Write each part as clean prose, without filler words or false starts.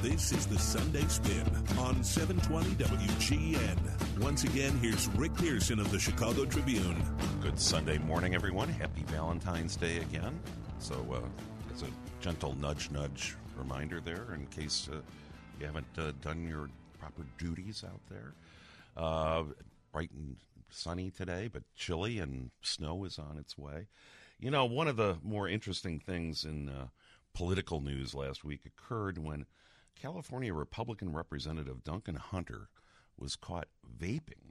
This is the Sunday Spin on 720 WGN. Once again, here's Rick Pearson of the Chicago Tribune. Good Sunday morning, everyone. Happy Valentine's Day again. So it's a gentle nudge reminder there in case you haven't done your proper duties out there. Bright and sunny today, but chilly, and snow is on its way. You know, one of the more interesting things in political news last week occurred when California Republican Representative Duncan Hunter was caught vaping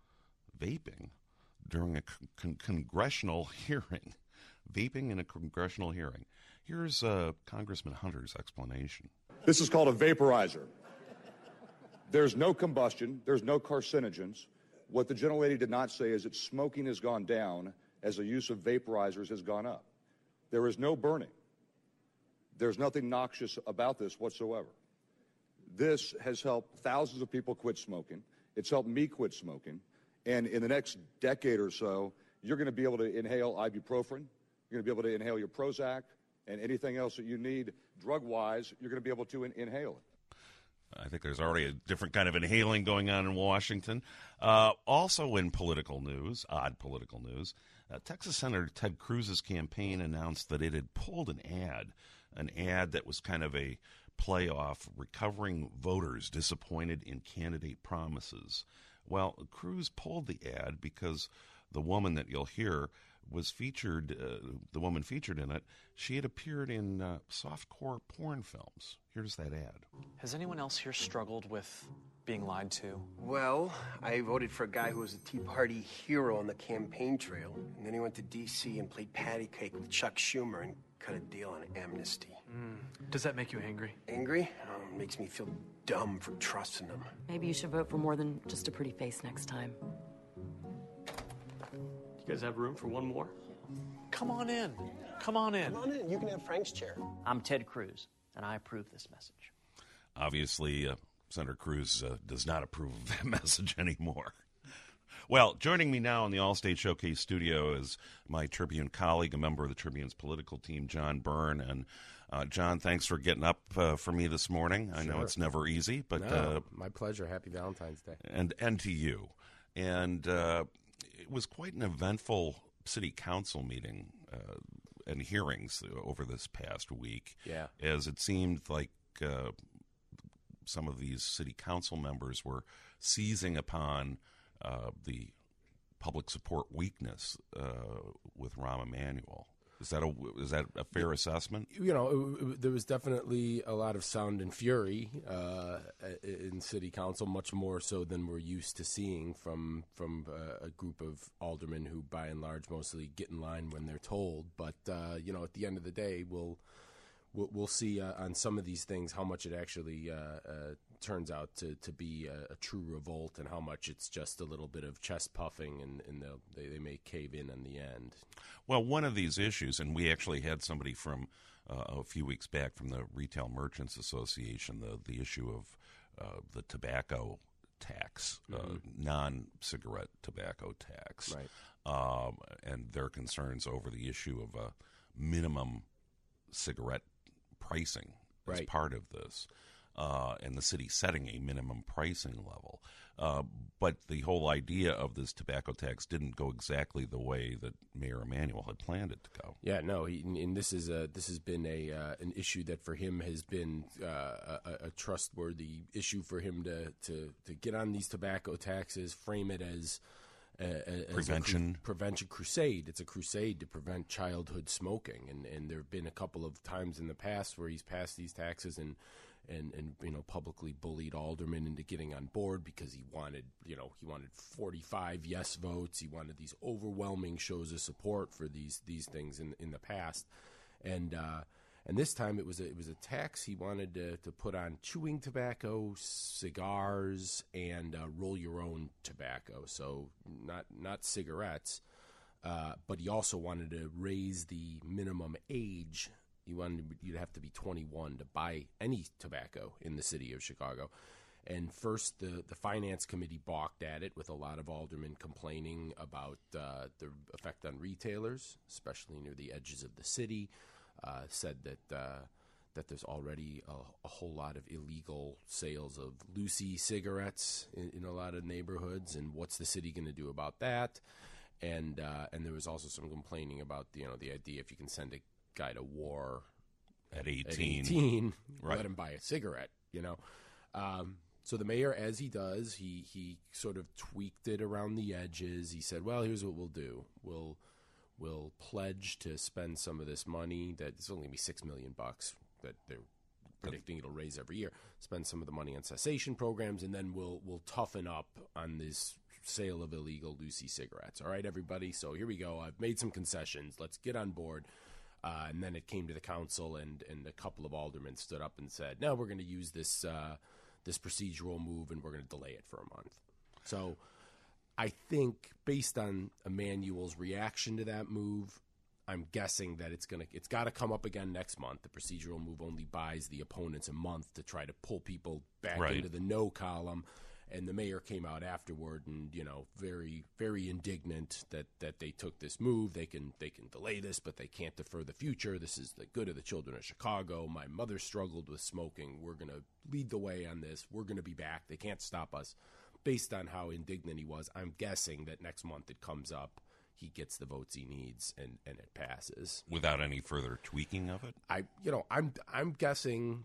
during a congressional hearing. Vaping in a congressional hearing. Here's Congressman Hunter's explanation. This is called a vaporizer. There's no combustion. There's no carcinogens. What the gentlelady did not say is that smoking has gone down as the use of vaporizers has gone up. There is no burning. There's nothing noxious about this whatsoever. This has helped thousands of people quit smoking. It's helped me quit smoking. And in the next decade or so, you're going to be able to inhale ibuprofen. You're going to be able to inhale your Prozac and anything else that you need drug-wise, you're going to be able to inhale it. I think there's already a different kind of inhaling going on in Washington. Also in political news, odd political news, Texas Senator Ted Cruz's campaign announced that it had pulled an ad that was kind of a play off recovering voters disappointed in candidate promises. Well, Cruz pulled the ad because the woman that you'll hear was featured, the woman featured in it, she had appeared in softcore porn films. Here's that ad. Has anyone else here struggled with being lied to? Well, I voted for a guy who was a Tea Party hero on the campaign trail, and then he went to D.C. and played patty cake with Chuck Schumer and cut a deal on amnesty. Does that make you angry? Angry? Oh, it makes me feel dumb for trusting him. Maybe you should vote for more than just a pretty face next time. You guys have room for one more? Come on in. Come on in. Come on in. You can have Frank's chair. I'm Ted Cruz, and I approve this message. Obviously, Senator Cruz does not approve of that message anymore. Well, joining me now in the All-State Showcase studio is my Tribune colleague, a member of the Tribune's political team, John Byrne. And John, thanks for getting up for me this morning. I know it's never easy, but my pleasure. Happy Valentine's Day, and to you. And it was quite an eventful city council meeting and hearings over this past week. Yeah, as it seemed like some of these city council members were seizing upon the public support weakness with Rahm Emanuel. Is that a fair assessment? You know, there was definitely a lot of sound and fury in city council, much more so than we're used to seeing from a group of aldermen who, by and large, mostly get in line when they're told. But you know, at the end of the day, we'll see on some of these things how much it actually turns out to be a true revolt, and how much it's just a little bit of chest puffing, and they may cave in the end. Well, one of these issues, and we actually had somebody from a few weeks back from the Retail Merchants Association, the issue of the tobacco tax, non-cigarette tobacco tax, right. And their concerns over the issue of a minimum cigarette pricing as part of this, and the city setting a minimum pricing level. But the whole idea of this tobacco tax didn't go exactly the way that Mayor Emanuel had planned it to go. Yeah, no, and this has been an issue that for him has been a trustworthy issue for him to get on these tobacco taxes, frame it as prevention crusade. It's a crusade to prevent childhood smoking, and there have been a couple of times in the past where he's passed these taxes and you know, publicly bullied aldermen into getting on board because he wanted 45 yes votes. He wanted these overwhelming shows of support for these things in the past, and this time it was a tax he wanted to put on chewing tobacco, cigars, and roll your own tobacco. So not cigarettes, but he also wanted to raise the minimum age. You'd have to be 21 to buy any tobacco in the city of Chicago. And first, the Finance Committee balked at it, with a lot of aldermen complaining about the effect on retailers, especially near the edges of the city. Said that that there's already a whole lot of illegal sales of Lucy cigarettes in a lot of neighborhoods, and what's the city going to do about that? And there was also some complaining about the idea if you can send a guy to war at 18 right. Let him buy a cigarette, So the mayor, as he does, he sort of tweaked it around the edges. He said, well, here's what we'll do. We'll pledge to spend some of this money that it's only going to be $6 million that they're predicting it'll raise every year. Spend some of the money on cessation programs, and then we'll toughen up on this sale of illegal Lucy cigarettes. All right, everybody. So here we go. I've made some concessions. Let's get on board. And then it came to the council, and a couple of aldermen stood up and said, no, we're going to use this procedural move, and we're going to delay it for a month. So I think based on Emanuel's reaction to that move, I'm guessing that it's got to come up again next month. The procedural move only buys the opponents a month to try to pull people back right. into the no column. And the mayor came out afterward and, very, very indignant that they took this move. They can delay this, but they can't defer the future. This is the good of the children of Chicago. My mother struggled with smoking. We're going to lead the way on this. We're going to be back. They can't stop us. Based on how indignant he was, I'm guessing that next month it comes up. He gets the votes he needs, and it passes without any further tweaking of it. I'm guessing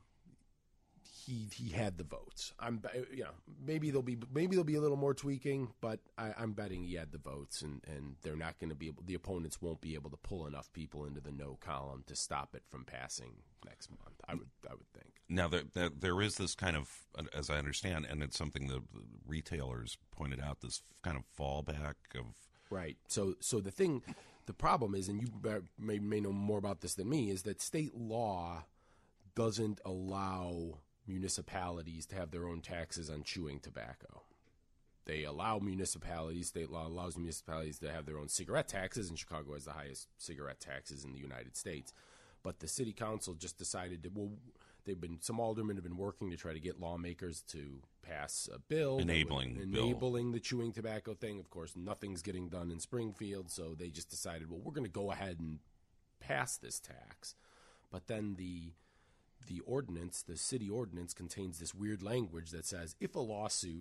he had the votes. Maybe there'll be a little more tweaking, but I'm betting he had the votes, and they're not going to be able. The opponents won't be able to pull enough people into the no column to stop it from passing next month. I would think. Now there is this kind of, as I understand, and it's something the retailers pointed out, this kind of fallback of. Right. So the problem is, and you may know more about this than me, is that state law doesn't allow municipalities to have their own taxes on chewing tobacco. They allow state law allows municipalities to have their own cigarette taxes, and Chicago has the highest cigarette taxes in the United States. But the city council just decided some aldermen have been working to try to get lawmakers to pass a bill enabling the chewing tobacco thing. Of course, nothing's getting done in Springfield, so they just decided, well, we're going to go ahead and pass this tax. But then the city ordinance contains this weird language that says if a lawsuit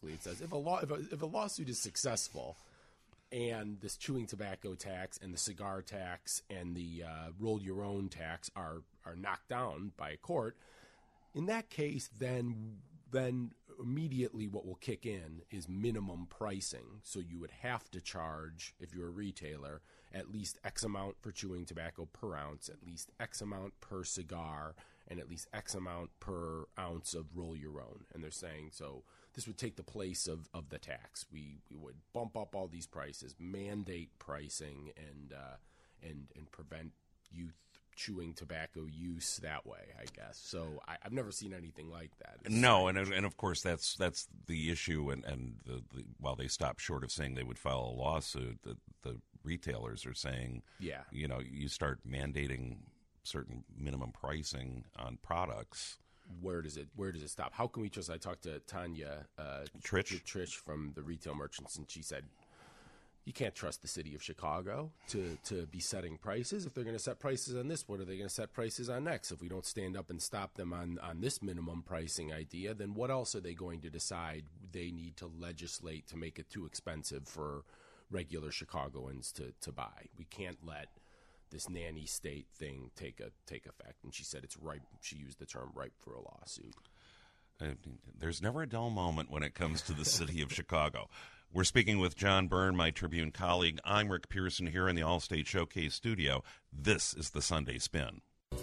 is successful, and this chewing tobacco tax and the cigar tax and the roll your own tax are knocked down by a court, in that case, then immediately what will kick in is minimum pricing. So you would have to charge, if you're a retailer, at least X amount for chewing tobacco per ounce, at least X amount per cigar, and at least X amount per ounce of roll your own. And they're saying, so this would take the place of the tax. We would bump up all these prices, mandate pricing, and prevent youth chewing tobacco use that way, I guess. So I've never seen anything like that. No, and of course that's the issue. And while they stopped short of saying they would file a lawsuit, the retailers are saying, yeah, you start mandating certain minimum pricing on products. Where does it stop? How can we trust? I talked to Tanya Trish from the Retail Merchants, and she said, you can't trust the city of Chicago to be setting prices. If they're going to set prices on this, what are they going to set prices on next? If we don't stand up and stop them on this minimum pricing idea, then what else are they going to decide they need to legislate to make it too expensive for regular Chicagoans to buy? We can't let this nanny state thing take effect. And she said it's ripe. She used the term ripe for a lawsuit. There's never a dull moment when it comes to the city of Chicago. We're speaking with John Byrne, my Tribune colleague. I'm Rick Pearson here in the Allstate Showcase studio. This is the Sunday Spin.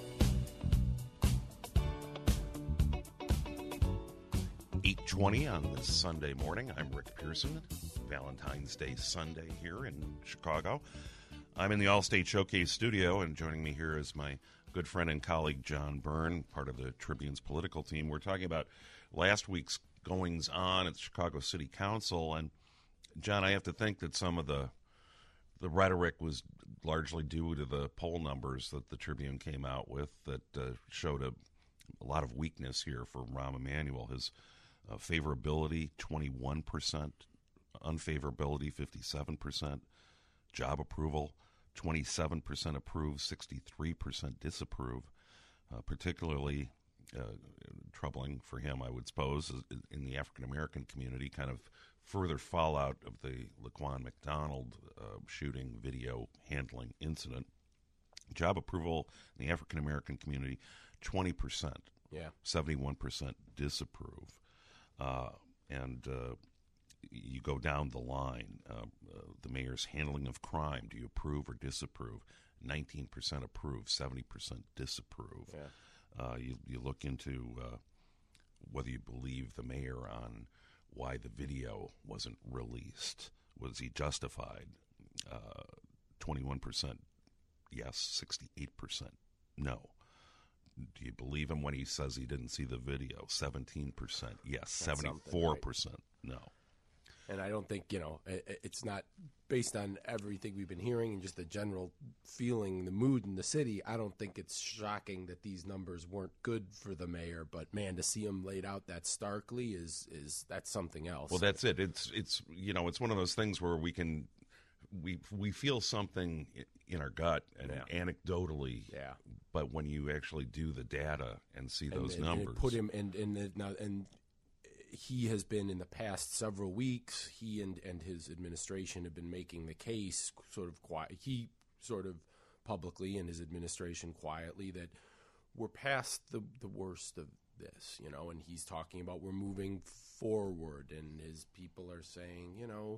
$8:20 on this Sunday morning. I'm Rick Pearson. Valentine's Day Sunday here in Chicago. I'm in the Allstate Showcase studio, and joining me here is my good friend and colleague John Byrne, part of the Tribune's political team. We're talking about last week's goings-on at the Chicago City Council, and John, I have to think that some of the rhetoric was largely due to the poll numbers that the Tribune came out with that showed a lot of weakness here for Rahm Emanuel. His favorability, 21%, unfavorability, 57%, job approval, 27% approve, 63% disapprove. particularly troubling for him, I would suppose, is in the African-American community, kind of further fallout of the Laquan McDonald shooting video handling incident. Job approval in the African-American community, 20%. Yeah. 71% disapprove. And you go down the line. The mayor's handling of crime, do you approve or disapprove? 19% approve, 70% disapprove. Yeah. You look into whether you believe the mayor on why the video wasn't released. Was he justified? 21% yes, 68% no. Do you believe him when he says he didn't see the video? 17% yes, 74% no. And I don't think, it's not based on everything we've been hearing and just the general feeling, the mood in the city. I don't think it's shocking that these numbers weren't good for the mayor. But, man, to see them laid out that starkly is that's something else. Well, that's it. It's one of those things where we feel something in our gut and anecdotally. Yeah. But when you actually do the data and see those numbers. And put him and he has been in the past several weeks, he and his administration have been making the case sort of quiet. He sort of publicly and his administration quietly that we're past the worst of this, and he's talking about we're moving forward, and his people are saying,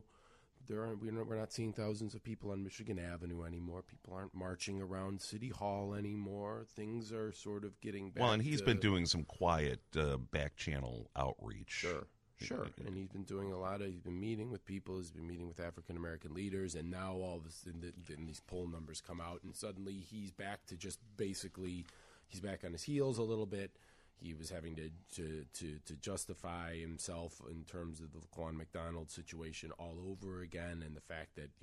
we're not seeing thousands of people on Michigan Avenue anymore. People aren't marching around City Hall anymore. Things are sort of getting back. Well, and he's been doing some quiet back channel outreach. Sure. And he's been doing he's been meeting with people. He's been meeting with African-American leaders. And now all of a sudden these poll numbers come out, and suddenly he's back to just basically he's back on his heels a little bit. He was having to justify himself in terms of the Laquan McDonald situation all over again, and the fact that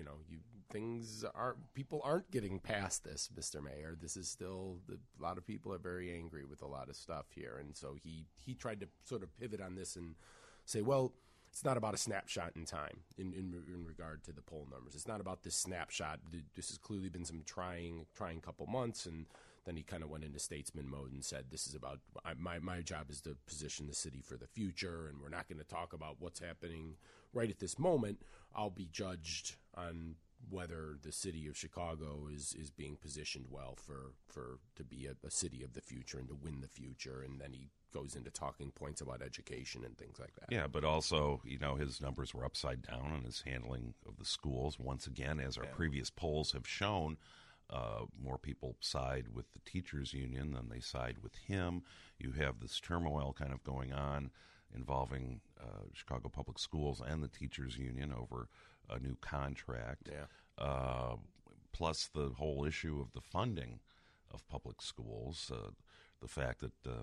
people aren't getting past this, Mr. Mayor. This is still a lot of people are very angry with a lot of stuff here, and so he tried to sort of pivot on this and say, well, it's not about a snapshot in time in regard to the poll numbers. It's not about this snapshot. This has clearly been some trying couple months, and then he kind of went into statesman mode and said, this is about my job is to position the city for the future, and we're not going to talk about what's happening right at this moment. I'll be judged on whether the city of Chicago is being positioned well to be a city of the future and to win the future. And then he goes into talking points about education and things like that. Yeah, but also, his numbers were upside down on his handling of the schools. Once again, as our previous polls have shown, more people side with the teachers union than they side with him. You have this turmoil kind of going on involving Chicago Public Schools and the teachers union over a new contract. Yeah. Plus the whole issue of the funding of public schools, the fact that the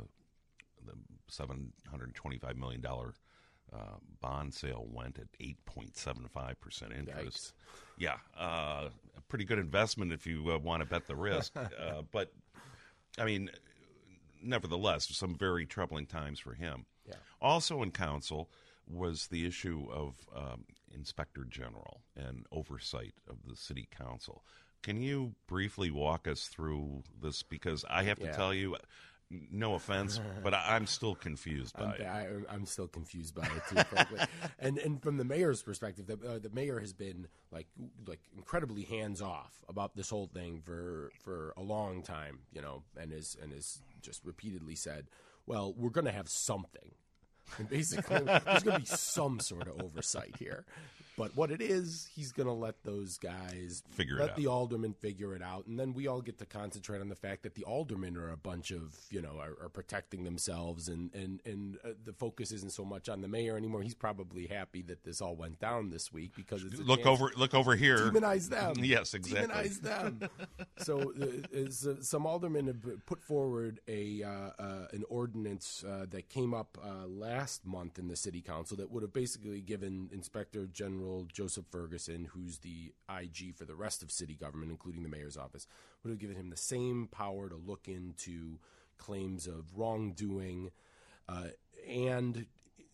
$725 million bond sale went at 8.75% interest. Yikes. Yeah, a pretty good investment if you want to bet the risk. But, I mean, nevertheless, some very troubling times for him. Yeah. Also in council was the issue of Inspector General and oversight of the city council. Can you briefly walk us through this? Because I have to tell you, no offense, but I'm still confused by it. I'm still confused by it too, frankly. And from the mayor's perspective, the mayor has been like incredibly hands off about this whole thing for a long time, and has just repeatedly said, "Well, we're going to have something." And basically, there's going to be some sort of oversight here. But what it is, he's going to let those guys let the aldermen figure it out. And then we all get to concentrate on the fact that the aldermen are a bunch of, are protecting themselves. And the focus isn't so much on the mayor anymore. He's probably happy that this all went down this week because it's look over here. Demonize them. Yes, exactly. Demonize them. So some aldermen have put forward an ordinance that came up last month in the city council that would have basically given Inspector General Joseph Ferguson, who's the IG for the rest of city government, including the mayor's office, would have given him the same power to look into claims of wrongdoing and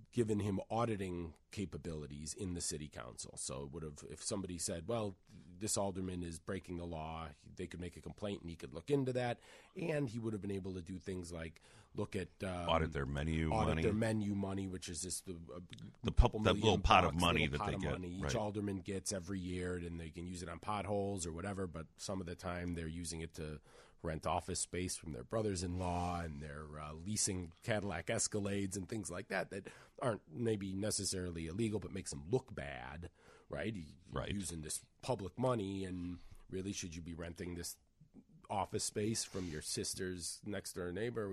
given him auditing capabilities in the city council. So it would have, if somebody said, well, this alderman is breaking the law, they could make a complaint and he could look into that. And he would have been able to do things like look at audit their menu money, which is just the little pot of money that they get. Each alderman gets every year, and they can use it on potholes or whatever. But some of the time they're using it to rent office space from their brothers-in-law, and they're leasing Cadillac Escalades and things like that aren't maybe necessarily illegal, but makes them look bad, right? You're using this public money, and really, should you be renting this office space from your sister's next door neighbor?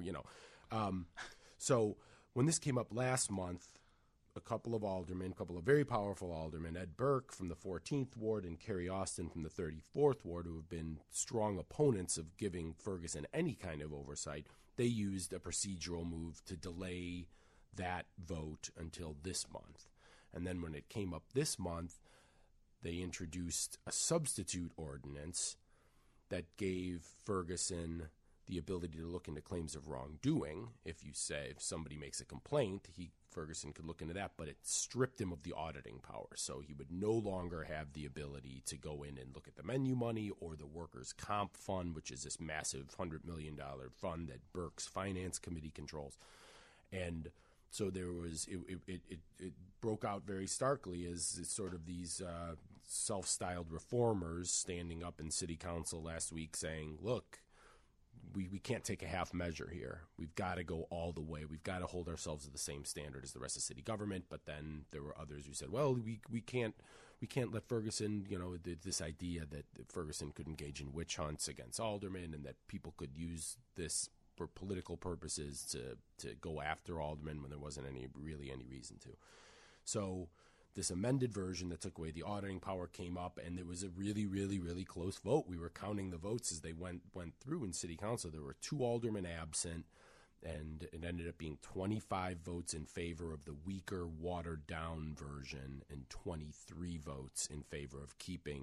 So when this came up last month, a couple of very powerful aldermen, Ed Burke from the 14th Ward and Kerry Austin from the 34th Ward, who have been strong opponents of giving Ferguson any kind of oversight, they used a procedural move to delay that vote until this month. And then when it came up this month, they introduced a substitute ordinance that gave Ferguson the ability to look into claims of wrongdoing. If somebody makes a complaint, Ferguson could look into that, but it stripped him of the auditing power. So he would no longer have the ability to go in and look at the menu money or the workers' comp fund, which is this massive $100 million fund that Burke's finance committee controls. And so there was it broke out very starkly as sort of these self-styled reformers standing up in city council last week saying, look, we can't take a half measure here. We've got to go all the way. We've got to hold ourselves to the same standard as the rest of city government. But then there were others who said, well, we can't let Ferguson, this idea that Ferguson could engage in witch hunts against aldermen and that people could use this for political purposes to go after aldermen when there wasn't any reason to. So this amended version that took away the auditing power came up, and it was a really, really, really close vote. We were counting the votes as they went through in city council. There were 2 aldermen absent, and it ended up being 25 votes in favor of the weaker, watered-down version and 23 votes in favor of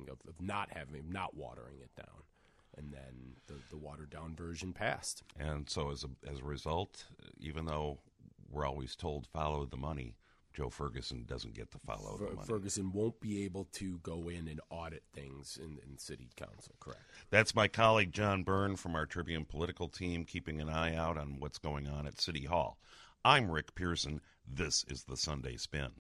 not watering it down. And then the watered-down version passed. And so as a result, even though we're always told follow the money, Joe Ferguson doesn't get to follow the money. Ferguson won't be able to go in and audit things in city council, correct? That's my colleague John Byrne from our Tribune political team, keeping an eye out on what's going on at City Hall. I'm Rick Pearson. This is the Sunday Spin.